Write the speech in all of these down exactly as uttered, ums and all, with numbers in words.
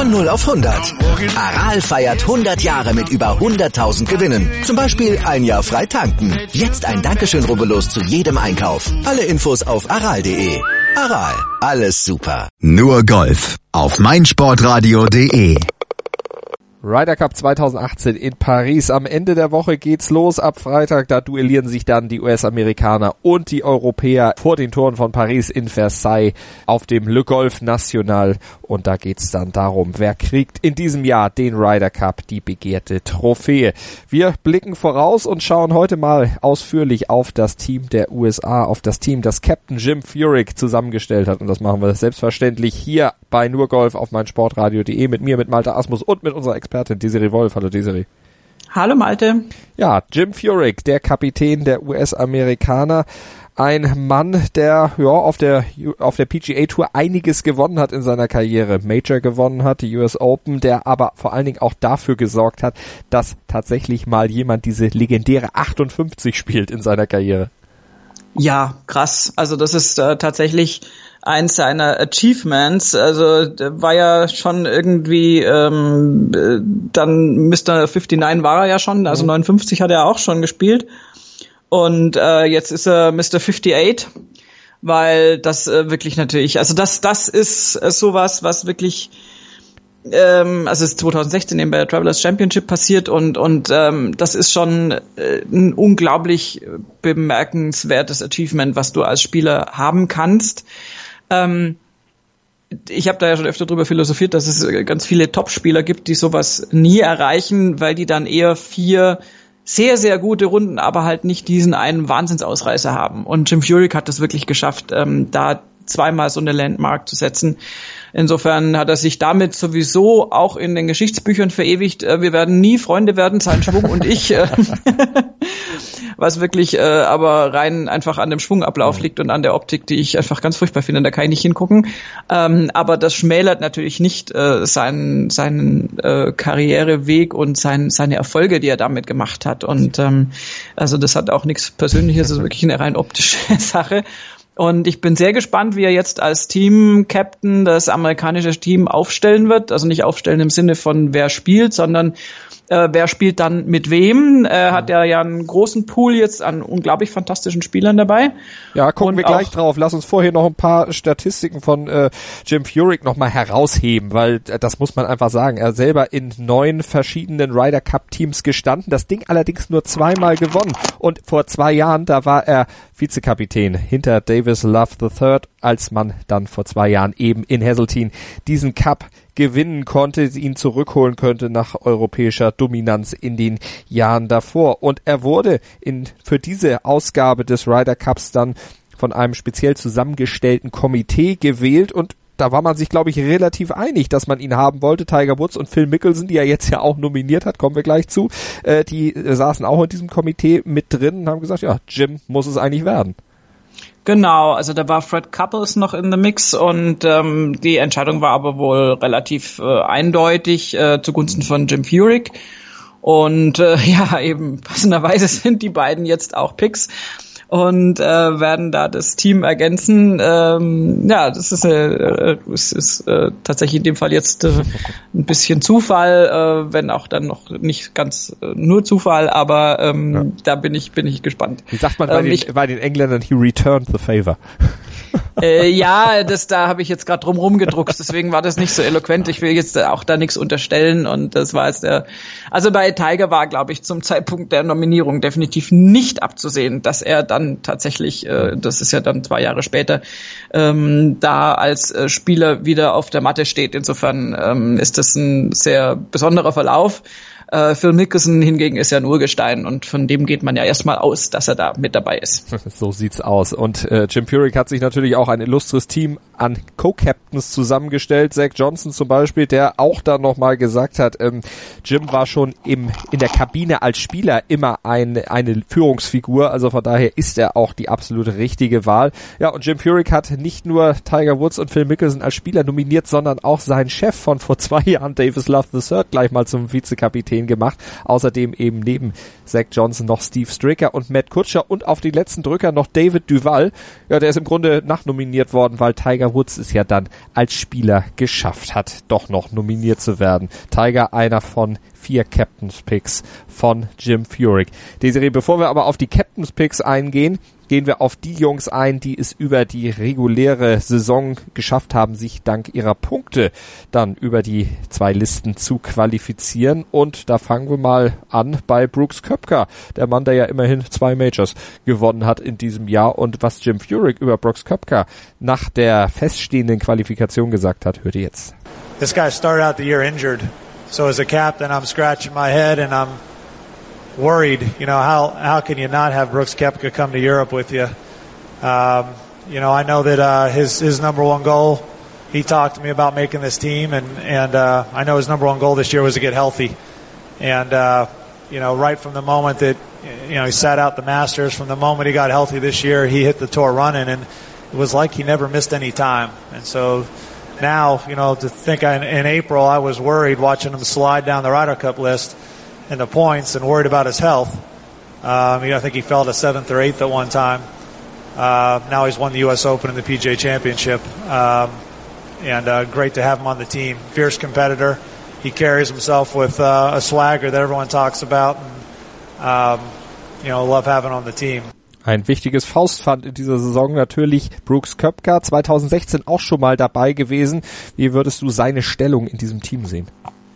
Von null auf hundert. Aral feiert hundert Jahre mit über hunderttausend Gewinnen. Zum Beispiel ein Jahr frei tanken. Jetzt ein Dankeschön, rubbellos zu jedem Einkauf. Alle Infos auf aral punkt de. Aral, alles super. Nur Golf auf meinsportradio punkt de. Ryder Cup zweitausendachtzehn in Paris. Am Ende der Woche geht's los. Ab Freitag, da duellieren sich dann die U S-Amerikaner und die Europäer vor den Toren von Paris in Versailles auf dem Le Golf National. Und da geht's dann darum, wer kriegt in diesem Jahr den Ryder Cup, die begehrte Trophäe. Wir blicken voraus und schauen heute mal ausführlich auf das Team der U S A, auf das Team, das Captain Jim Furyk zusammengestellt hat. Und das machen wir selbstverständlich hier bei Nur Golf auf meinsportradio punkt de mit mir, mit Malte Asmus und mit unserer Expertin Desiree Wolf. Hallo Desiree. Hallo Malte. Ja, Jim Furyk, der Kapitän der U S-Amerikaner. Ein Mann, der ja auf der auf der P G A Tour einiges gewonnen hat in seiner Karriere. Major gewonnen hat, die U S Open, der aber vor allen Dingen auch dafür gesorgt hat, dass tatsächlich mal jemand diese legendäre achtundfünfzig spielt in seiner Karriere. Ja, krass. Also das ist äh, tatsächlich eins seiner Achievements. Also war ja schon irgendwie ähm, dann Mister neunundfünfzig war er ja schon, also neunundfünfzig hat er auch schon gespielt. Und äh, jetzt ist er Mister achtundfünfzig, weil das äh, wirklich natürlich, also das das ist äh, sowas, was wirklich ähm, also es ist zweitausendsechzehn eben bei der Travelers Championship passiert und und ähm, das ist schon äh, ein unglaublich bemerkenswertes Achievement, was du als Spieler haben kannst. Ähm, ich habe da ja schon öfter drüber philosophiert, dass es ganz viele Top-Spieler gibt, die sowas nie erreichen, weil die dann eher vier sehr, sehr gute Runden, aber halt nicht diesen einen Wahnsinnsausreißer haben. Und Jim Furyk hat das wirklich geschafft, ähm, da zweimal so eine Landmark zu setzen. Insofern hat er sich damit sowieso auch in den Geschichtsbüchern verewigt. Wir werden nie Freunde werden, sein Schwung und ich. Was wirklich äh, aber rein einfach an dem Schwungablauf liegt und an der Optik, die ich einfach ganz furchtbar finde. Da kann ich nicht hingucken. Ähm, aber das schmälert natürlich nicht äh, seinen seinen äh, Karriereweg und sein, seine Erfolge, die er damit gemacht hat. Und ähm, also das hat auch nichts Persönliches, das ist wirklich eine rein optische Sache. Und ich bin sehr gespannt, wie er jetzt als Team-Captain das amerikanische Team aufstellen wird. Also nicht aufstellen im Sinne von wer spielt, sondern äh, wer spielt dann mit wem. Er hat ja ja einen großen Pool jetzt an unglaublich fantastischen Spielern dabei. Ja, gucken Und wir gleich drauf. Lass uns vorher noch ein paar Statistiken von äh, Jim Furyk nochmal herausheben, weil äh, das muss man einfach sagen. Er selber in neun verschiedenen Ryder Cup Teams gestanden, das Ding allerdings nur zweimal gewonnen. Und vor zwei Jahren, da war er Vizekapitän hinter Davis Love the Third, als man dann vor zwei Jahren eben in Hazeltine diesen Cup gewinnen konnte, ihn zurückholen könnte nach europäischer Dominanz in den Jahren davor. Und er wurde in für diese Ausgabe des Ryder Cups dann von einem speziell zusammengestellten Komitee gewählt und da war man sich, glaube ich, relativ einig, dass man ihn haben wollte. Tiger Woods und Phil Mickelson, die er jetzt ja auch nominiert hat, kommen wir gleich zu, äh, die saßen auch in diesem Komitee mit drin und haben gesagt, ja, Jim muss es eigentlich werden. Genau, also da war Fred Couples noch in the mix und ähm, die Entscheidung war aber wohl relativ äh, eindeutig äh, zugunsten von Jim Furyk. Und äh, ja, eben passenderweise sind die beiden jetzt auch Picks und äh, werden da das Team ergänzen. Ähm, ja, das ist, äh, das ist äh, tatsächlich in dem Fall jetzt äh, ein bisschen Zufall, äh, wenn auch dann noch nicht ganz äh, nur Zufall, aber ähm, ja. da bin ich bin ich gespannt. Wie sagt man bei, ähm, den, ich, bei den Engländern, he returned the favor? Äh, ja, das da habe ich jetzt gerade drum rumgedruckt, deswegen war das nicht so eloquent. Ich will jetzt auch da nichts unterstellen und das war jetzt der. Also bei Tiger war, glaube ich, zum Zeitpunkt der Nominierung definitiv nicht abzusehen, dass er dann tatsächlich, äh, das ist ja dann zwei Jahre später, ähm, da als äh, Spieler wieder auf der Matte steht. Insofern ähm, ist das ein sehr besonderer Verlauf. Äh, Phil Mickelson hingegen ist ja ein Urgestein und von dem geht man ja erstmal aus, dass er da mit dabei ist. So sieht's aus. Und äh, Jim Furyk hat sich natürlich auch ein illustres Team an Co-Captains zusammengestellt. Zach Johnson zum Beispiel, der auch da nochmal gesagt hat, ähm, Jim war schon im in der Kabine als Spieler immer ein, eine Führungsfigur, also von daher ist er auch die absolute richtige Wahl. Ja, und Jim Furyk hat nicht nur Tiger Woods und Phil Mickelson als Spieler nominiert, sondern auch seinen Chef von vor zwei Jahren, Davis Love the Third, gleich mal zum Vizekapitän Kapitän gemacht. Außerdem eben neben Zach Johnson noch Steve Stricker und Matt Kutscher und auf die letzten Drücker noch David Duval. Ja, der ist im Grunde nachnominiert worden, weil Tiger Woods es ja dann als Spieler geschafft hat, doch noch nominiert zu werden. Tiger einer von vier Captain's Picks von Jim Furyk. Desiree, bevor wir aber auf die Captain's Picks eingehen, gehen wir auf die Jungs ein, die es über die reguläre Saison geschafft haben, sich dank ihrer Punkte dann über die zwei Listen zu qualifizieren. Und da fangen wir mal an bei Brooks Koepka, der Mann, der ja immerhin zwei Majors gewonnen hat in diesem Jahr. Und was Jim Furyk über Brooks Koepka nach der feststehenden Qualifikation gesagt hat, hört ihr jetzt. This guy started out the year injured. So as a captain, I'm scratching my head and I'm worried, you know, how, how can you not have Brooks Koepka come to Europe with you? Um, you know, I know that, uh, his, his number one goal, he talked to me about making this team and, and, uh, I know his number one goal this year was to get healthy. And, uh, you know, right from the moment that, you know, he sat out the Masters, from the moment he got healthy this year, he hit the tour running and it was like he never missed any time. And so now, you know, to think I, in April, I was worried watching him slide down the Ryder Cup list in the points and worried about his health. Um, you know, I think he fell to seventh or eighth at one time. Uh, now he's won the U S Open and the P G A Championship. Um, and uh, great to have him on the team. Fierce competitor. He carries himself with uh, a swagger that everyone talks about. And, um, you know, love having on the team. Ein wichtiges Faustpfand in dieser Saison natürlich Brooks Koepka, zwanzig sechzehn auch schon mal dabei gewesen. Wie würdest du seine Stellung in diesem Team sehen?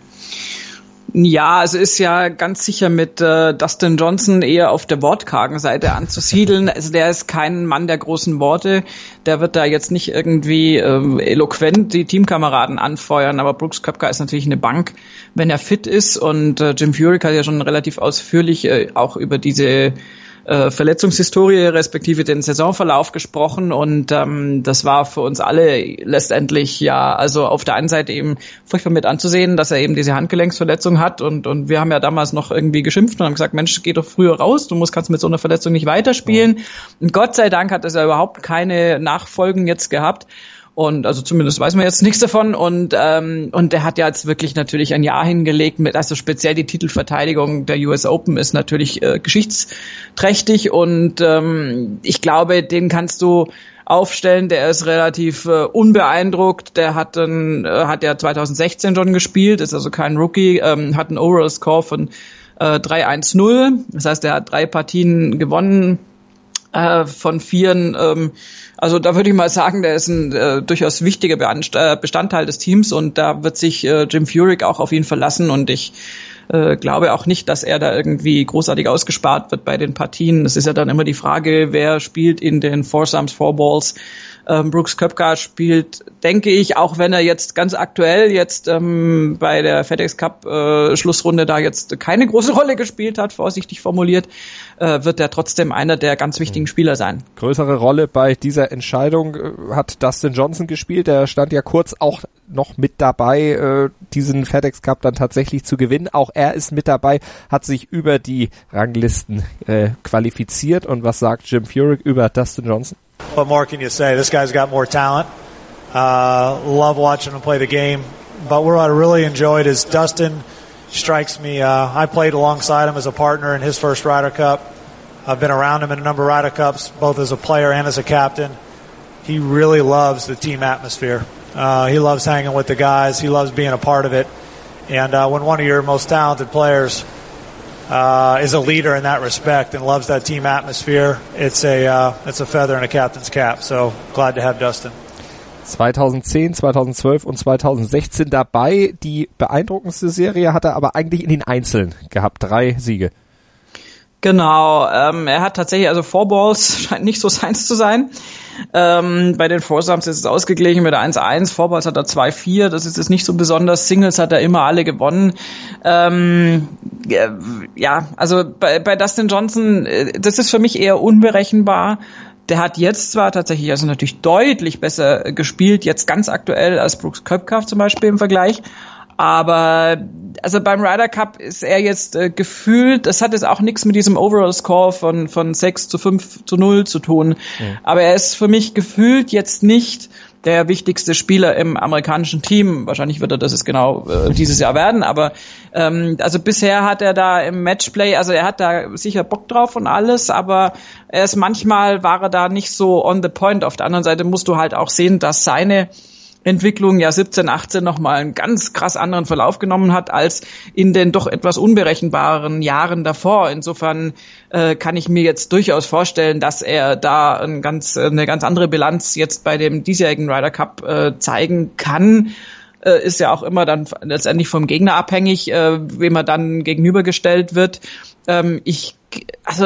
Ja, also ist ja ganz sicher mit äh, Dustin Johnson eher auf der wortkargen Seite anzusiedeln. Also der ist kein Mann der großen Worte. Der wird da jetzt nicht irgendwie äh, eloquent die Teamkameraden anfeuern. Aber Brooks Koepka ist natürlich eine Bank, wenn er fit ist. Und äh, Jim Furyk hat ja schon relativ ausführlich äh, auch über diese äh, Verletzungshistorie respektive den Saisonverlauf gesprochen und ähm, das war für uns alle letztendlich ja, also auf der einen Seite eben furchtbar mit anzusehen, dass er eben diese Handgelenksverletzung hat und und wir haben ja damals noch irgendwie geschimpft und haben gesagt, Mensch, geh doch früher raus, du musst kannst mit so einer Verletzung nicht weiterspielen. Ja. Und Gott sei Dank hat es ja überhaupt keine Nachfolgen jetzt gehabt. Und also zumindest weiß man jetzt nichts davon und ähm, und der hat ja jetzt wirklich natürlich ein Jahr hingelegt mit, also speziell die Titelverteidigung der U S Open ist natürlich äh, geschichtsträchtig und ähm, ich glaube, den kannst du aufstellen, der ist relativ äh, unbeeindruckt, der hat dann äh, hat ja zwanzig sechzehn schon gespielt, ist also kein Rookie, ähm, hat einen Overall Score von äh, drei eins null, das heißt, er hat drei Partien gewonnen äh, von vieren, ähm, also da würde ich mal sagen, der ist ein äh, durchaus wichtiger Bestandteil des Teams und da wird sich äh, Jim Furyk auch auf ihn verlassen und ich äh, glaube auch nicht, dass er da irgendwie großartig ausgespart wird bei den Partien. Es ist ja dann immer die Frage, wer spielt in den Foursomes, Fourballs. Ähm, Brooks Koepka spielt, denke ich, auch wenn er jetzt ganz aktuell jetzt ähm, bei der FedEx Cup äh, Schlussrunde da jetzt keine große Rolle gespielt hat, vorsichtig formuliert, äh, wird er trotzdem einer der ganz wichtigen Spieler sein. Größere Rolle bei dieser Entscheidung äh, hat Dustin Johnson gespielt, der stand ja kurz auch noch mit dabei, äh, diesen FedEx Cup dann tatsächlich zu gewinnen. Auch er ist mit dabei, hat sich über die Ranglisten äh, qualifiziert. Und was sagt Jim Furyk über Dustin Johnson? What more can you say? This guy's got more talent. Uh, love watching him play the game. But what I really enjoyed is Dustin strikes me. Uh, I played alongside him as a partner in his first Ryder Cup. I've been around him in a number of Ryder Cups, both as a player and as a captain. He really loves the team atmosphere. Uh, he loves hanging with the guys. He loves being a part of it. And uh, when one of your most talented players uh, is a leader in that respect and loves that team atmosphere, it's a uh, it's a feather in a captain's cap. So glad to have Dustin. zwanzig zehn, zwanzig zwölf und zwanzig sechzehn dabei. Die beeindruckendste Serie hat er aber eigentlich in den Einzeln gehabt. Drei Siege. Genau, ähm, er hat tatsächlich, also Fourballs scheint nicht so seins zu sein. Ähm, bei den Foursomes ist es ausgeglichen mit der eins eins, Fourballs hat er zwei vier, das ist jetzt nicht so besonders, Singles hat er immer alle gewonnen. Ähm, ja, also bei, bei Dustin Johnson, das ist für mich eher unberechenbar. Der hat jetzt zwar tatsächlich also natürlich deutlich besser gespielt, jetzt ganz aktuell als Brooks Koepka zum Beispiel im Vergleich. Aber also beim Ryder Cup ist er jetzt äh, gefühlt, das hat jetzt auch nichts mit diesem Overall Score von von sechs zu fünf zu null zu tun. Mhm. Aber er ist für mich gefühlt jetzt nicht der wichtigste Spieler im amerikanischen Team. Wahrscheinlich wird er das jetzt genau äh, dieses Jahr werden, aber ähm, also bisher hat er da im Matchplay, also er hat da sicher Bock drauf und alles, aber er ist manchmal war er da nicht so on the point. Auf der anderen Seite musst du halt auch sehen, dass seine Entwicklung ja siebzehn, achtzehn nochmal einen ganz krass anderen Verlauf genommen hat als in den doch etwas unberechenbaren Jahren davor. Insofern äh, kann ich mir jetzt durchaus vorstellen, dass er da ein ganz, eine ganz andere Bilanz jetzt bei dem diesjährigen Ryder Cup äh, zeigen kann. Äh, ist ja auch immer dann letztendlich vom Gegner abhängig, äh, wem er dann gegenübergestellt wird. Ähm, ich, also,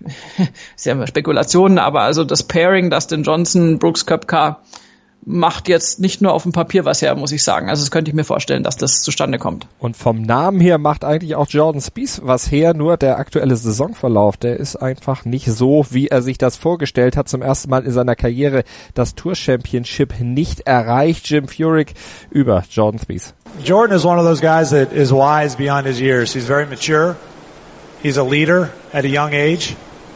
ist ja immer Spekulationen, aber also das Pairing, Dustin Johnson, Brooks Koepka, macht jetzt nicht nur auf dem Papier was her, muss ich sagen. Also das könnte ich mir vorstellen, dass das zustande kommt. Und vom Namen her macht eigentlich auch Jordan Spieth was her, nur der aktuelle Saisonverlauf, der ist einfach nicht so, wie er sich das vorgestellt hat. Zum ersten Mal in seiner Karriere das Tour Championship nicht erreicht. Jim Furyk über Jordan Spieth. Jordan is one of those guys that is wise beyond his years. He's very mature. He's a leader at a young age.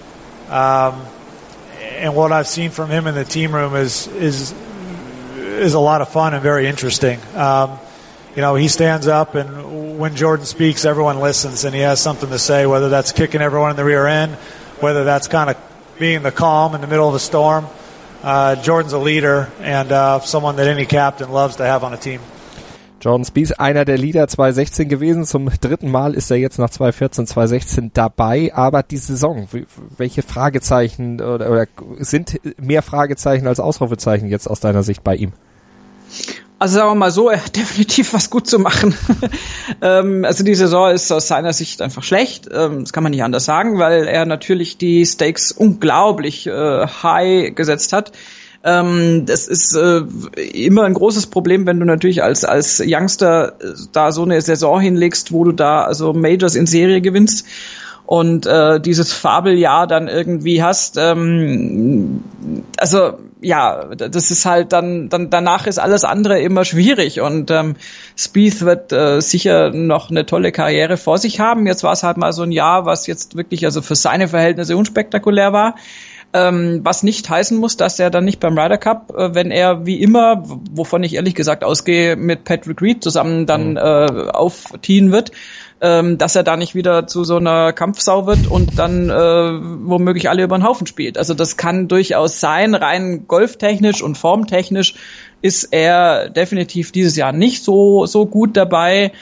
Um, and what I've seen from him in the team room is is is a lot of fun and very interesting. Um, you know, he stands up and when Jordan speaks, everyone listens and he has something to say, whether that's kicking everyone in the rear end, whether that's kind of being the calm in the middle of a storm. Uh, Jordan's a leader and uh, someone that any captain loves to have on a team. Jordan Spieth, einer der Leader zwanzig sechzehn gewesen. Zum dritten Mal ist er jetzt nach zwanzig vierzehn, zwanzig sechzehn dabei. Aber die Saison, welche Fragezeichen oder, oder sind mehr Fragezeichen als Ausrufezeichen jetzt aus deiner Sicht bei ihm? Also sagen wir mal so, er hat definitiv was gut zu machen. ähm, also die Saison ist aus seiner Sicht einfach schlecht. Ähm, das kann man nicht anders sagen, weil er natürlich die Stakes unglaublich äh, high gesetzt hat. Ähm, das ist äh, immer ein großes Problem, wenn du natürlich als als Youngster äh, da so eine Saison hinlegst, wo du da also Majors in Serie gewinnst und äh, dieses Fabeljahr dann irgendwie hast. Ähm, also ja, das ist halt dann dann danach ist alles andere immer schwierig und ähm, Spieth wird äh, sicher noch eine tolle Karriere vor sich haben. Jetzt war es halt mal so ein Jahr, was jetzt wirklich also für seine Verhältnisse unspektakulär war. Ähm, was nicht heißen muss, dass er dann nicht beim Ryder Cup, äh, wenn er wie immer, wovon ich ehrlich gesagt ausgehe, mit Patrick Reed zusammen dann äh, aufziehen wird, ähm, dass er da nicht wieder zu so einer Kampfsau wird und dann äh, womöglich alle über den Haufen spielt. Also das kann durchaus sein, rein golftechnisch und formtechnisch ist er definitiv dieses Jahr nicht so so gut dabei.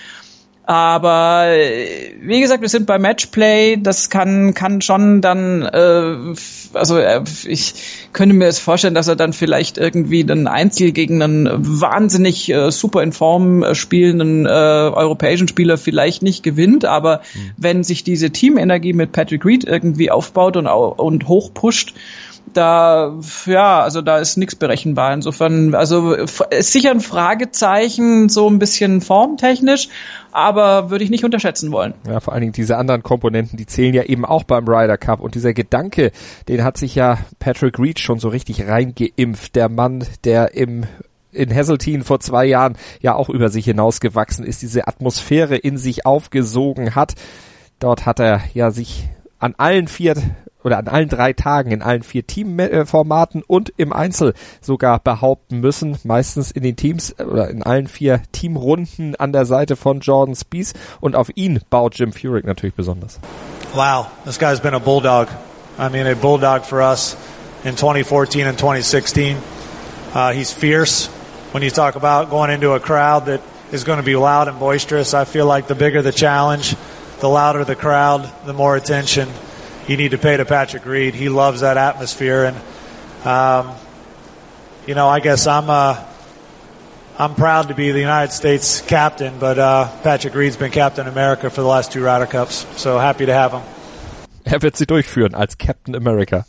Aber wie gesagt, wir sind bei Matchplay, das kann kann schon dann, äh, also äh, ich könnte mir jetzt vorstellen, dass er dann vielleicht irgendwie ein Einzel gegen einen wahnsinnig äh, super in Form äh, spielenden äh, europäischen Spieler vielleicht nicht gewinnt, aber mhm. wenn sich diese Teamenergie mit Patrick Reed irgendwie aufbaut und, und hochpusht, da, ja, also da ist nichts berechenbar. Insofern, also ist sicher ein Fragezeichen, so ein bisschen formtechnisch, aber würde ich nicht unterschätzen wollen. Ja, vor allen Dingen diese anderen Komponenten, die zählen ja eben auch beim Ryder Cup. Und dieser Gedanke, den hat sich ja Patrick Reed schon so richtig reingeimpft. Der Mann, der im in Hazeltine vor zwei Jahren ja auch über sich hinausgewachsen ist, diese Atmosphäre in sich aufgesogen hat. Dort hat er ja sich an allen vier oder an allen drei Tagen in allen vier Teamformaten und im Einzel sogar behaupten müssen, meistens in den Teams oder in allen vier Teamrunden an der Seite von Jordan Spieth, und auf ihn baut Jim Furyk natürlich besonders. Wow, this guy's been a bulldog. I mean, a bulldog for us in twenty fourteen and twenty sixteen. Uh, he's fierce. When you talk about going into a crowd that is going to be loud and boisterous, I feel like the bigger the challenge, the louder the crowd, the more attention you need to pay to Patrick Reed. He loves that atmosphere, and um, you know, I guess I'm uh, I'm proud to be the United States captain, but uh, Patrick Reed's been Captain America for the last two Ryder Cups, so happy to have him. Er wird sie durchführen als Captain America.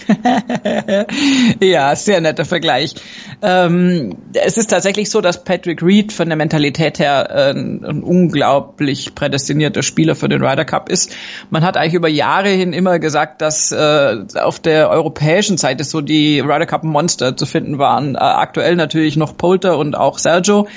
Ja, sehr netter Vergleich. Ähm, es ist tatsächlich so, dass Patrick Reed von der Mentalität her äh, ein unglaublich prädestinierter Spieler für den Ryder Cup ist. Man hat eigentlich über Jahre hin immer gesagt, dass äh, auf der europäischen Seite so die Ryder Cup Monster zu finden waren. Äh, aktuell natürlich noch Poulter und auch Sergio.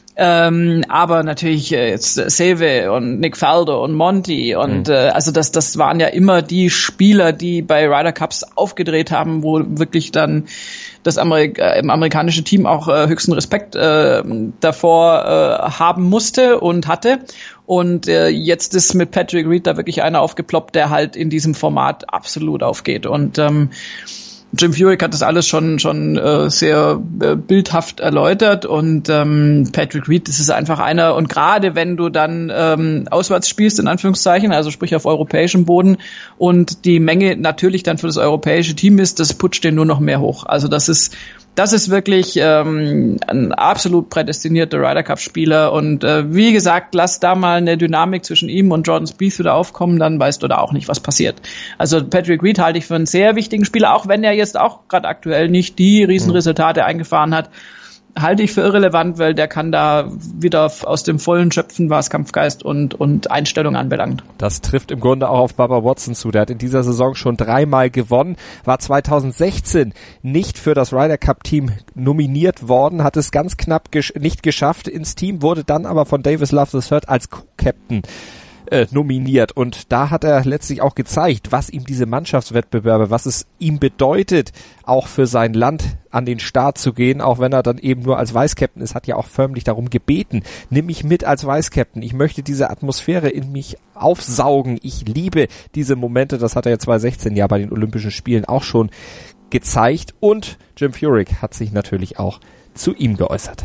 Ähm, aber natürlich äh, jetzt Seve und Nick Faldo und Monty und mhm. äh, also das das waren ja immer die Spieler, die bei Ryder Cups aufgedreht haben, wo wirklich dann das Amerik- äh, im amerikanische Team auch äh, höchsten Respekt äh, davor äh, haben musste und hatte. Und äh, jetzt ist mit Patrick Reed da wirklich einer aufgeploppt, der halt in diesem Format absolut aufgeht. Und ähm, Jim Furyk hat das alles schon schon äh, sehr äh, bildhaft erläutert und ähm, Patrick Reed, das ist einfach einer, und gerade wenn du dann ähm, auswärts spielst, in Anführungszeichen, also sprich auf europäischem Boden und die Menge natürlich dann für das europäische Team ist, das putscht den nur noch mehr hoch. Also das ist Das ist wirklich ähm, ein absolut prädestinierter Ryder Cup Spieler und äh, wie gesagt, lass da mal eine Dynamik zwischen ihm und Jordan Spieth wieder aufkommen, dann weißt du da auch nicht, was passiert. Also Patrick Reed halte ich für einen sehr wichtigen Spieler, auch wenn er jetzt auch gerade aktuell nicht die Riesenresultate mhm. eingefahren hat, halte ich für irrelevant, weil der kann da wieder aus dem Vollen schöpfen, was Kampfgeist und und Einstellung anbelangt. Das trifft im Grunde auch auf Bubba Watson zu. Der hat in dieser Saison schon dreimal gewonnen, war zwanzig sechzehn nicht für das Ryder Cup Team nominiert worden, hat es ganz knapp gesch- nicht geschafft ins Team, wurde dann aber von Davis Love the Third als Co-Captain Äh, nominiert und da hat er letztlich auch gezeigt, was ihm diese Mannschaftswettbewerbe, was es ihm bedeutet, auch für sein Land an den Start zu gehen, auch wenn er dann eben nur als Vice-Captain ist, hat ja auch förmlich darum gebeten, nimm mich mit als Vice-Captain, ich möchte diese Atmosphäre in mich aufsaugen, ich liebe diese Momente, das hat er ja zwanzig sechzehn ja bei den Olympischen Spielen auch schon gezeigt und Jim Furyk hat sich natürlich auch zu ihm geäußert.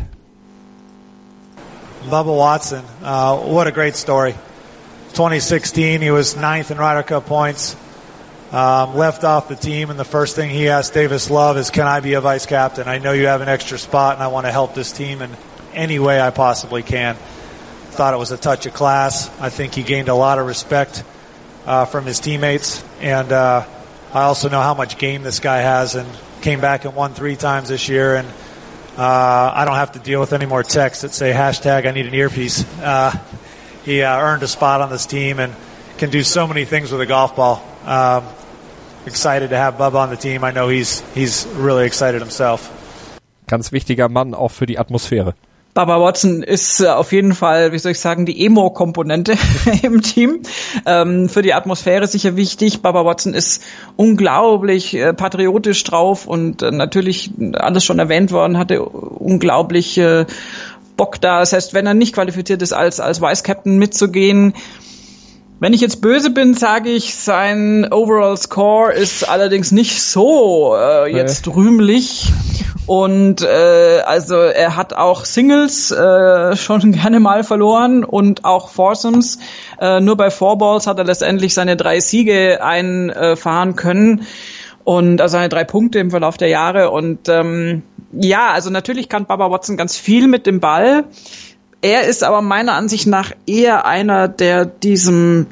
Bubba Watson, uh, what a great story. twenty sixteen, he was ninth in Ryder Cup points, um, left off the team, and the first thing he asked Davis Love is, can I be a vice captain? I know you have an extra spot, and I want to help this team in any way I possibly can. Thought it was a touch of class. I think he gained a lot of respect uh, from his teammates, and uh, I also know how much game this guy has, and came back and won three times this year, and uh, I don't have to deal with any more texts that say hashtag I need an earpiece. Uh, He uh, earned a spot on this team and can do so many things with a golf ball. Um, excited to have Bubba on the team. I know he's he's really excited himself. Ganz wichtiger Mann auch für die Atmosphäre. Bubba Watson ist äh, auf jeden Fall, wie soll ich sagen, die Emo-Komponente im Team. Ähm, für die Atmosphäre sicher wichtig. Bubba Watson ist unglaublich äh, patriotisch drauf und äh, natürlich, alles schon erwähnt worden, hatte unglaublich äh, Bock da. Das heißt, wenn er nicht qualifiziert ist, als als Vice Captain mitzugehen. Wenn ich jetzt böse bin, sage ich, sein Overall Score ist allerdings nicht so äh, jetzt rühmlich. Und äh, also er hat auch Singles äh, schon gerne mal verloren und auch Foursomes. Äh, nur bei Fourballs hat er letztendlich seine drei Siege einfahren können und also seine drei Punkte im Verlauf der Jahre. Und ähm, ja, also natürlich kann Bubba Watson ganz viel mit dem Ball. Er ist aber meiner Ansicht nach eher einer, der diesem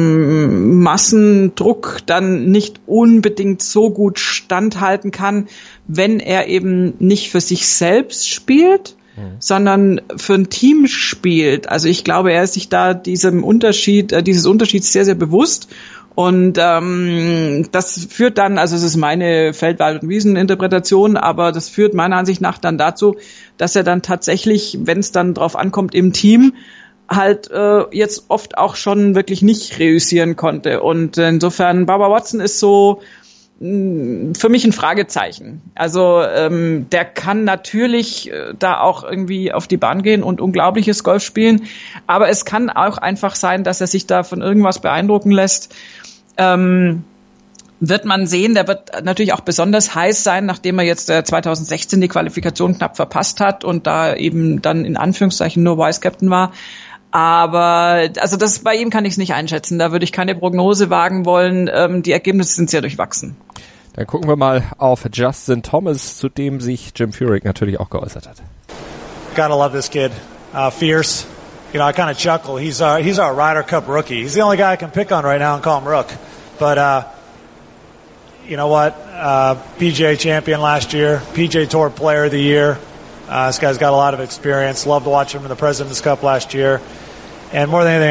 diesem Massendruck dann nicht unbedingt so gut standhalten kann, wenn er eben nicht für sich selbst spielt, mhm. sondern für ein Team spielt. Also ich glaube, er ist sich da diesem Unterschied, äh, dieses Unterschieds sehr, sehr bewusst. Und ähm, das führt dann, also es ist meine Feld-, Wald- und Wiesen-Interpretation, aber das führt meiner Ansicht nach dann dazu, dass er dann tatsächlich, wenn es dann drauf ankommt im Team, halt äh, jetzt oft auch schon wirklich nicht reüssieren konnte. Und insofern, Bubba Watson ist so mh, für mich ein Fragezeichen. Also ähm, der kann natürlich äh, da auch irgendwie auf die Bahn gehen und unglaubliches Golf spielen, aber es kann auch einfach sein, dass er sich da von irgendwas beeindrucken lässt. Ähm, wird man sehen, der wird natürlich auch besonders heiß sein, nachdem er jetzt äh, zwanzig sechzehn die Qualifikation knapp verpasst hat und da eben dann in Anführungszeichen nur Vice Captain war. Aber also das bei ihm kann ich es nicht einschätzen. Da würde ich keine Prognose wagen wollen. Ähm, die Ergebnisse sind sehr durchwachsen. Dann gucken wir mal auf Justin Thomas, zu dem sich Jim Furyk natürlich auch geäußert hat. Gotta love this kid. Uh, fierce. You know, I kind of chuckle. He's our, he's our Ryder Cup rookie. He's the only guy I can pick on right now and call him Rook. But, uh, you know what? Uh, P G A champion last year, P G A Tour Player of the Year. Uh, this guy's got a lot of experience. Loved to watch him in the President's Cup last year. And more than anything,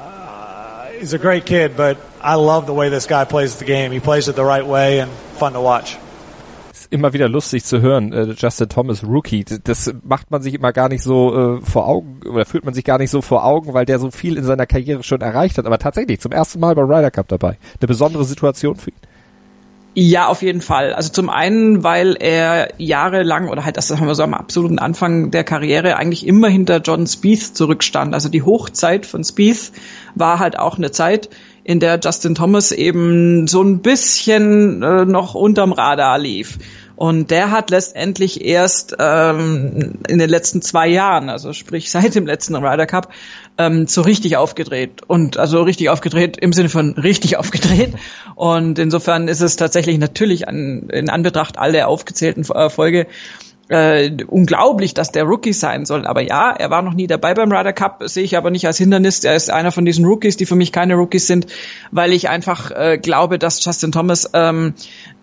uh, he's a great kid, but I love the way this guy plays the game. He plays it the right way and fun to watch. Ist immer wieder lustig zu hören, äh, Justin Thomas, Rookie. Das macht man sich immer gar nicht so äh, vor Augen, oder fühlt man sich gar nicht so vor Augen, weil der so viel in seiner Karriere schon erreicht hat. Aber tatsächlich zum ersten Mal beim Ryder Cup dabei. Eine besondere Situation für ihn. Ja, auf jeden Fall. Also zum einen, weil er jahrelang, oder halt, das haben wir so am absoluten Anfang der Karriere, eigentlich immer hinter John Spieth zurückstand. Also die Hochzeit von Spieth war halt auch eine Zeit, in der Justin Thomas eben so ein bisschen äh, noch unterm Radar lief. Und der hat letztendlich erst ähm, in den letzten zwei Jahren, also sprich seit dem letzten Ryder Cup, ähm, so richtig aufgedreht. Und also richtig aufgedreht im Sinne von richtig aufgedreht. Und insofern ist es tatsächlich natürlich an, in Anbetracht all der aufgezählten Erfolge Äh, unglaublich, dass der Rookie sein soll. Aber ja, er war noch nie dabei beim Ryder Cup, sehe ich aber nicht als Hindernis. Er ist einer von diesen Rookies, die für mich keine Rookies sind, weil ich einfach äh, glaube, dass Justin Thomas ähm,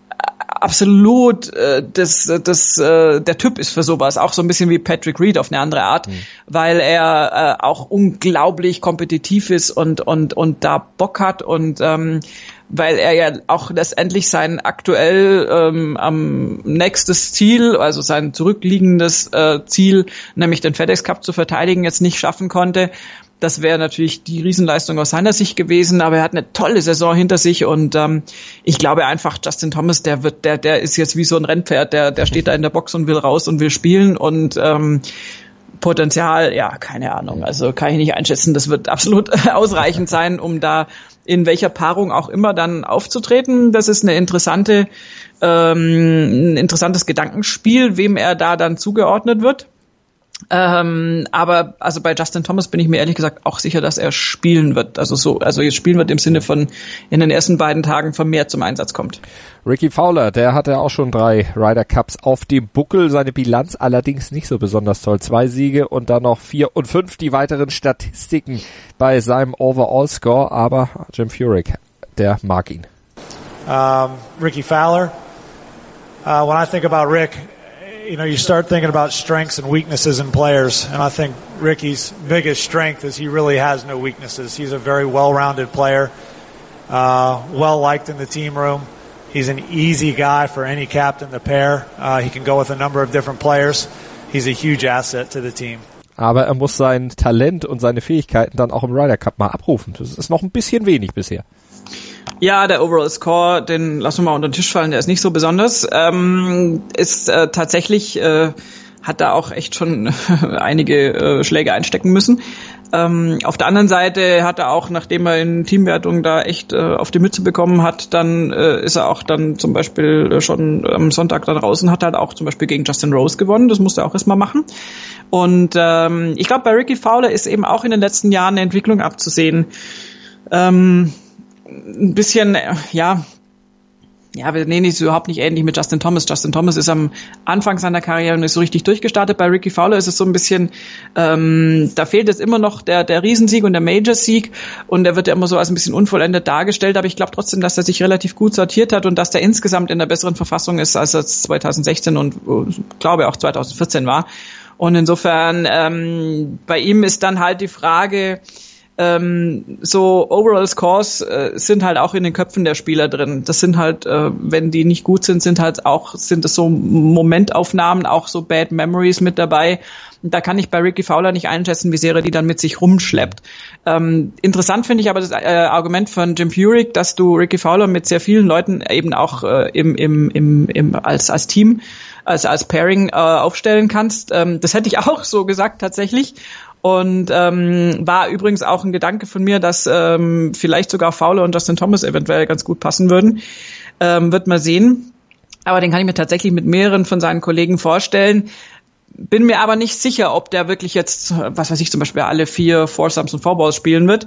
absolut äh, das, das, äh, der Typ ist für sowas. Auch so ein bisschen wie Patrick Reed auf eine andere Art, mhm. weil er äh, auch unglaublich kompetitiv ist und, und, und da Bock hat und ähm, weil er ja auch letztendlich sein aktuell ähm, am nächstes Ziel, also sein zurückliegendes äh, Ziel, nämlich den FedEx Cup zu verteidigen, jetzt nicht schaffen konnte. Das wäre natürlich die Riesenleistung aus seiner Sicht gewesen, aber er hat eine tolle Saison hinter sich und ähm, ich glaube einfach, Justin Thomas, der wird, der, der ist jetzt wie so ein Rennpferd, der, der steht da in der Box und will raus und will spielen und ähm, Potenzial, ja, keine Ahnung, also kann ich nicht einschätzen, das wird absolut ausreichend sein, um da in welcher Paarung auch immer dann aufzutreten. Das ist eine interessante, ähm, ein interessantes Gedankenspiel, wem er da dann zugeordnet wird. Ähm, aber also bei Justin Thomas bin ich mir ehrlich gesagt auch sicher, dass er spielen wird. Also so, also jetzt spielen wird im Sinne von in den ersten beiden Tagen vermehrt zum Einsatz kommt. Rickie Fowler, der hatte auch schon drei Ryder Cups auf dem Buckel. Seine Bilanz allerdings nicht so besonders toll. Zwei Siege und dann noch vier und fünf die weiteren Statistiken bei seinem Overall-Score. Aber Jim Furyk, der mag ihn. Um, Rickie Fowler. Uh, when I think about Rick, you know, you start thinking about strengths and weaknesses in players, and I think Rickie's biggest strength is he really has no weaknesses. He's a very well-rounded player, uh, well-liked in the team room. He's an easy guy for any captain to pair. Uh, he can go with a number of different players. He's a huge asset to the team. Aber er muss sein Talent und seine Fähigkeiten dann auch im Ryder Cup mal abrufen. Das ist noch ein bisschen wenig bisher. Ja, der Overall Score, den lassen wir mal unter den Tisch fallen, der ist nicht so besonders. Ähm, ist äh, tatsächlich, äh, hat da auch echt schon einige äh, Schläge einstecken müssen. Ähm, auf der anderen Seite hat er auch, nachdem er in Teamwertung da echt äh, auf die Mütze bekommen hat, dann äh, ist er auch dann zum Beispiel schon am Sonntag da draußen, hat er halt auch zum Beispiel gegen Justin Rose gewonnen. Das musste er auch erstmal machen. Und ähm, ich glaube, bei Rickie Fowler ist eben auch in den letzten Jahren eine Entwicklung abzusehen. Ähm, ein bisschen, ja, ja, wir nehmen es überhaupt nicht ähnlich mit Justin Thomas. Justin Thomas ist am Anfang seiner Karriere nicht so richtig durchgestartet. Bei Rickie Fowler ist es so ein bisschen, ähm, da fehlt jetzt immer noch der, der Riesensieg und der Major-Sieg und der wird ja immer so als ein bisschen unvollendet dargestellt, aber ich glaube trotzdem, dass er sich relativ gut sortiert hat und dass der insgesamt in einer besseren Verfassung ist, als er zwanzig sechzehn und äh, glaube auch zwanzig vierzehn war. Und insofern, ähm, bei ihm ist dann halt die Frage, Ähm, so Overall Scores äh, sind halt auch in den Köpfen der Spieler drin. Das sind halt, äh, wenn die nicht gut sind, sind halt auch, sind es so Momentaufnahmen, auch so Bad Memories mit dabei. Und da kann ich bei Rickie Fowler nicht einschätzen, wie sehr er die dann mit sich rumschleppt. Ähm, interessant finde ich aber das äh, Argument von Jim Furyk, dass du Rickie Fowler mit sehr vielen Leuten eben auch äh, im, im, im, im, als, als Team, als, als Pairing äh, aufstellen kannst. Ähm, das hätte ich auch so gesagt tatsächlich. Und ähm, war übrigens auch ein Gedanke von mir, dass ähm, vielleicht sogar Fowler und Justin Thomas eventuell ganz gut passen würden. Ähm, wird man sehen. Aber den kann ich mir tatsächlich mit mehreren von seinen Kollegen vorstellen. Bin mir aber nicht sicher, ob der wirklich jetzt, was weiß ich, zum Beispiel alle vier Foursomes und Fourballs spielen wird.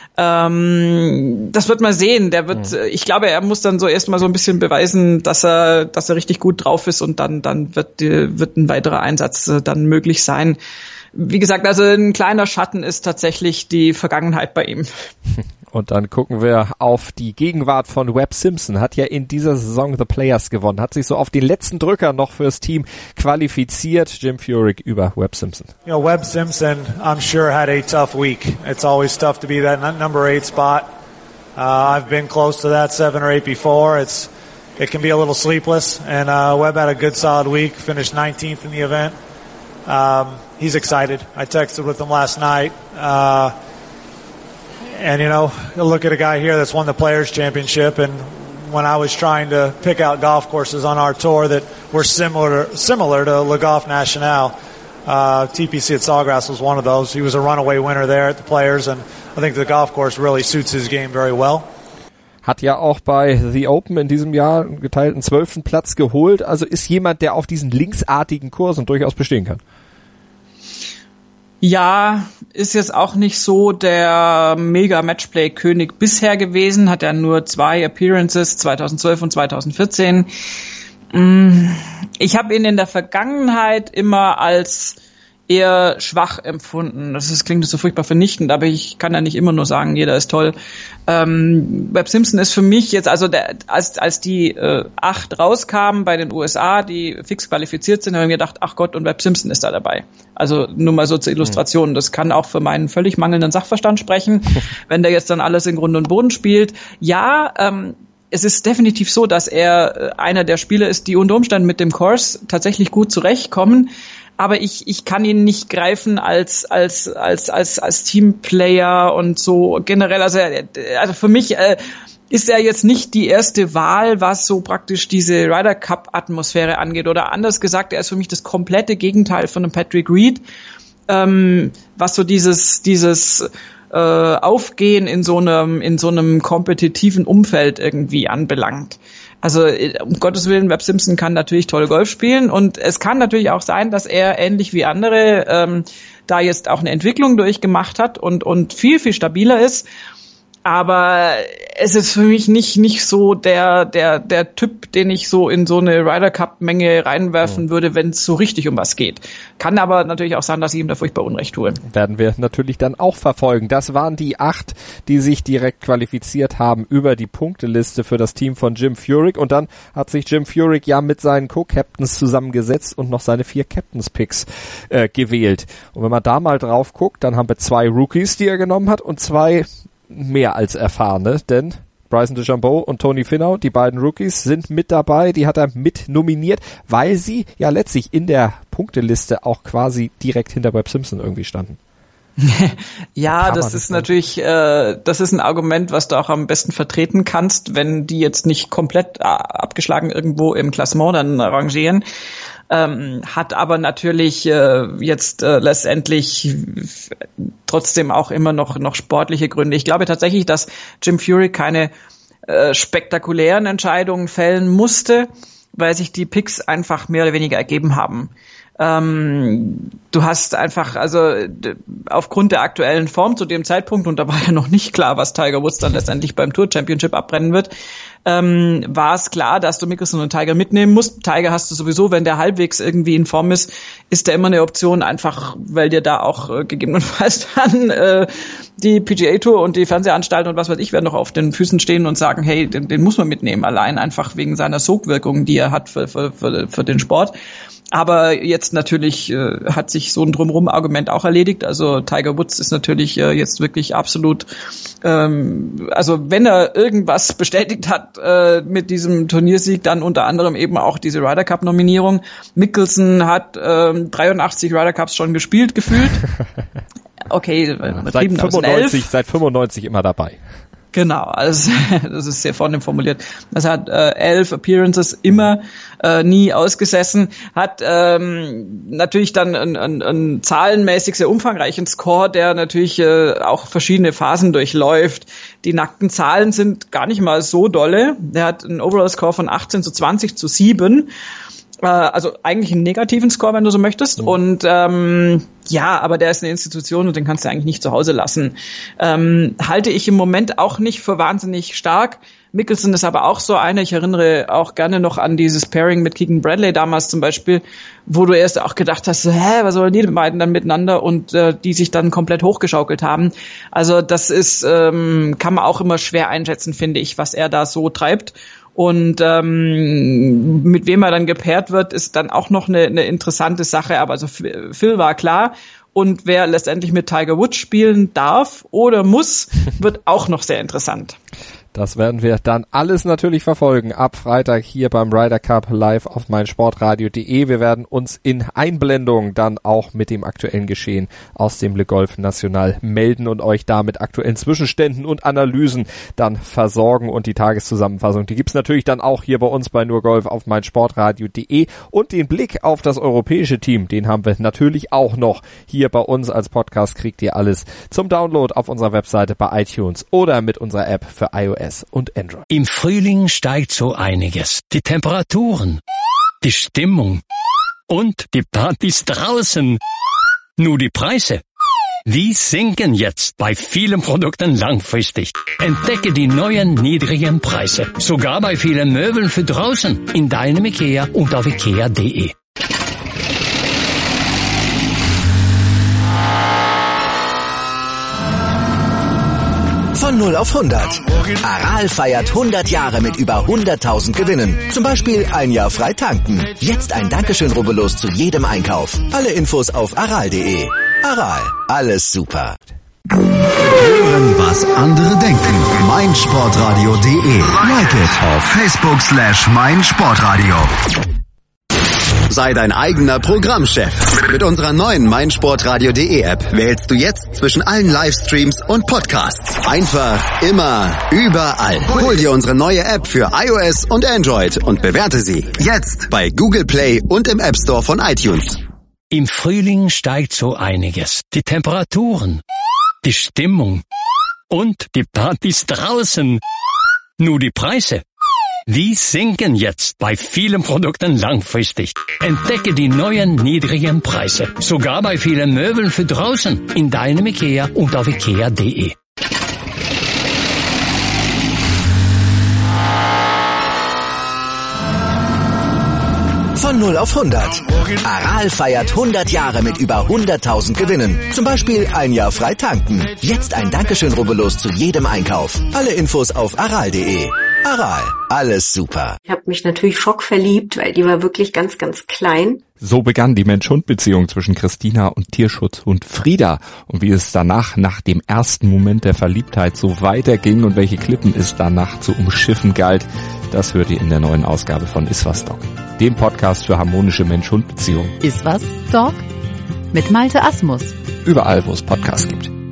Ähm, das wird man sehen. Der wird, mhm. ich glaube, er muss dann so erstmal so ein bisschen beweisen, dass er, dass er richtig gut drauf ist und dann, dann wird, wird ein weiterer Einsatz äh, dann möglich sein. Wie gesagt, also ein kleiner Schatten ist tatsächlich die Vergangenheit bei ihm. Und dann gucken wir auf die Gegenwart von Webb Simpson. Hat ja in dieser Saison The Players gewonnen. Hat sich so auf den letzten Drücker noch fürs Team qualifiziert. Jim Furyk über Webb Simpson. You know, Webb Simpson, I'm sure, had a tough week. It's always tough to be that number eight spot. Uh, I've been close to that seven or eight before. It's it can be a little sleepless. And uh, Webb had a good, solid week. Finished nineteenth in the event. Um, he's excited. I texted with him last night. Uh, and you know, look at a guy here that's won the Players Championship. And when I was trying to pick out golf courses on our tour that were similar similar to Le Golf National, uh, T P C at Sawgrass was one of those. He was a runaway winner there at the Players, and I think the golf course really suits his game very well. Hat ja auch bei The Open in diesem Jahr einen geteilten zwölften Platz geholt. Also ist jemand, der auf diesen linksartigen Kursen durchaus bestehen kann. Ja, ist jetzt auch nicht so der Mega-Matchplay-König bisher gewesen, hat ja nur zwei Appearances, zweitausendzwölf und zweitausendvierzehn. Ich habe ihn in der Vergangenheit immer als eher schwach empfunden. Das ist, klingt so furchtbar vernichtend, aber ich kann ja nicht immer nur sagen, jeder ist toll. Ähm, Webb Simpson ist für mich jetzt, also der, als als die äh, acht rauskamen bei den U S A, die fix qualifiziert sind, habe ich mir gedacht, ach Gott, und Webb Simpson ist da dabei. Also nur mal so zur Illustration. Das kann auch für meinen völlig mangelnden Sachverstand sprechen, wenn der jetzt dann alles in Grund und Boden spielt. Ja, ähm, es ist definitiv so, dass er einer der Spieler ist, die unter Umständen mit dem Course tatsächlich gut zurechtkommen. Aber ich ich kann ihn nicht greifen als als als als als Teamplayer und so generell. Also also für mich äh, ist er jetzt nicht die erste Wahl, was so praktisch diese Ryder Cup Atmosphäre angeht. Oder anders gesagt, er ist für mich das komplette Gegenteil von einem Patrick Reed, ähm, was so dieses dieses äh, Aufgehen in so einem in so einem kompetitiven Umfeld irgendwie anbelangt. Also um Gottes Willen, Webb Simpson kann natürlich toll Golf spielen und es kann natürlich auch sein, dass er ähnlich wie andere ähm, da jetzt auch eine Entwicklung durchgemacht hat und und viel, viel stabiler ist. Aber es ist für mich nicht nicht so der der der Typ, den ich so in so eine Ryder Cup Menge reinwerfen würde, wenn es so richtig um was geht. Kann aber natürlich auch sein, dass ich ihm da furchtbar Unrecht tue. Werden wir natürlich dann auch verfolgen. Das waren die acht, die sich direkt qualifiziert haben über die Punkteliste für das Team von Jim Furyk. Und dann hat sich Jim Furyk ja mit seinen Co-Captains zusammengesetzt und noch seine vier Captains-Picks äh, gewählt. Und wenn man da mal drauf guckt, dann haben wir zwei Rookies, die er genommen hat und zwei mehr als erfahrene, denn Bryson DeChambeau und Tony Finau, die beiden Rookies, sind mit dabei, die hat er mit nominiert, weil sie ja letztlich in der Punkteliste auch quasi direkt hinter Webb Simpson irgendwie standen. Ja, das ist natürlich, äh, das ist ein Argument, was du auch am besten vertreten kannst, wenn die jetzt nicht komplett äh, abgeschlagen irgendwo im Klassement dann rangieren. Ähm, hat aber natürlich äh, jetzt äh, letztendlich f- trotzdem auch immer noch noch sportliche Gründe. Ich glaube tatsächlich, dass Jim Furyk keine äh, spektakulären Entscheidungen fällen musste, weil sich die Picks einfach mehr oder weniger ergeben haben. Ähm, du hast einfach, also d- aufgrund der aktuellen Form zu dem Zeitpunkt, und da war ja noch nicht klar, was Tiger Woods dann letztendlich beim Tour Championship abbrennen wird, ähm, war es klar, dass du Mickelson und Tiger mitnehmen musst. Tiger hast du sowieso, wenn der halbwegs irgendwie in Form ist, ist der immer eine Option, einfach weil dir da auch äh, gegebenenfalls dann äh, die P G A Tour und die Fernsehanstalten und was weiß ich werden noch auf den Füßen stehen und sagen, hey, den, den muss man mitnehmen, allein einfach wegen seiner Sogwirkung, die er hat für, für, für, für den Sport. Aber jetzt natürlich äh, hat sich so ein Drumherum-Argument auch erledigt. Also Tiger Woods ist natürlich äh, jetzt wirklich absolut, ähm, also wenn er irgendwas bestätigt hat äh, mit diesem Turniersieg, dann unter anderem eben auch diese Ryder Cup-Nominierung. Mickelson hat ähm, dreiundachtzig Ryder Cups schon gespielt, gefühlt. Okay, ja, seit fünfundneunzig, seit fünfundneunzig immer dabei. Genau, also das ist sehr vornehm formuliert. Das hat äh, elf Appearances immer äh, nie ausgesessen, hat ähm, natürlich dann einen, einen, einen zahlenmäßig sehr umfangreichen Score, der natürlich äh, auch verschiedene Phasen durchläuft. Die nackten Zahlen sind gar nicht mal so dolle. Der hat einen Overall-Score von achtzehn zu zwanzig zu sieben. Also eigentlich einen negativen Score, wenn du so möchtest. Mhm. Und ähm, ja, aber der ist eine Institution und den kannst du eigentlich nicht zu Hause lassen. Ähm, halte ich im Moment auch nicht für wahnsinnig stark. Mickelson ist aber auch so einer. Ich erinnere auch gerne noch an dieses Pairing mit Keegan Bradley damals zum Beispiel, wo du erst auch gedacht hast, hä, was sollen die beiden dann miteinander, und äh, die sich dann komplett hochgeschaukelt haben. Also das ist, ähm, kann man auch immer schwer einschätzen, finde ich, was er da so treibt. Und ähm, mit wem er dann gepaart wird, ist dann auch noch eine, eine interessante Sache. Aber also Phil war klar. Und wer letztendlich mit Tiger Woods spielen darf oder muss, wird auch noch sehr interessant. Das werden wir dann alles natürlich verfolgen. Ab Freitag hier beim Ryder Cup live auf meinsportradio punkt de. Wir werden uns in Einblendung dann auch mit dem aktuellen Geschehen aus dem Le Golf National melden und euch da mit aktuellen Zwischenständen und Analysen dann versorgen. Und die Tageszusammenfassung, die gibt's natürlich dann auch hier bei uns bei Nur Golf auf meinsportradio punkt de. Und den Blick auf das europäische Team, den haben wir natürlich auch noch hier bei uns als Podcast. Kriegt ihr alles zum Download auf unserer Webseite bei iTunes oder mit unserer App für iOS und Android. Im Frühling steigt so einiges. Die Temperaturen, die Stimmung und die Partys draußen. Nur die Preise, die sinken jetzt bei vielen Produkten langfristig. Entdecke die neuen niedrigen Preise. Sogar bei vielen Möbeln für draußen. In deinem IKEA und auf ikea punkt de. Von null auf hundert. Aral feiert hundert Jahre mit über hunderttausend Gewinnen. Zum Beispiel ein Jahr frei tanken. Jetzt ein Dankeschön, rubbellos zu jedem Einkauf. Alle Infos auf aral punkt de. Aral, alles super. Hören, was andere denken. meinsportradio punkt de. Like it auf Facebook slash meinsportradio. Sei dein eigener Programmchef. Mit unserer neuen meinsportradio punkt de App wählst du jetzt zwischen allen Livestreams und Podcasts. Einfach, immer, überall. Hol dir unsere neue App für iOS und Android und bewerte sie jetzt bei Google Play und im App Store von iTunes. Im Frühling steigt so einiges. Die Temperaturen, die Stimmung und die Partys draußen. Nur die Preise, die sinken jetzt bei vielen Produkten langfristig. Entdecke die neuen niedrigen Preise. Sogar bei vielen Möbeln für draußen. In deinem IKEA und auf ikea punkt de. Von null auf hundert. Aral feiert hundert Jahre mit über hunderttausend Gewinnen. Zum Beispiel ein Jahr frei tanken. Jetzt ein Dankeschön, rubbellos zu jedem Einkauf. Alle Infos auf aral punkt de. Aral, alles super. Ich habe mich natürlich schockverliebt, weil die war wirklich ganz, ganz klein. So begann die Mensch-Hund-Beziehung zwischen Christina und Tierschutzhund Frieda. Und wie es danach, nach dem ersten Moment der Verliebtheit, so weiterging und welche Klippen es danach zu umschiffen galt, das hört ihr in der neuen Ausgabe von Iswas Dog, dem Podcast für harmonische Mensch-Hund-Beziehungen. Iswas Dog? Mit Malte Asmus. Überall, wo es Podcasts gibt.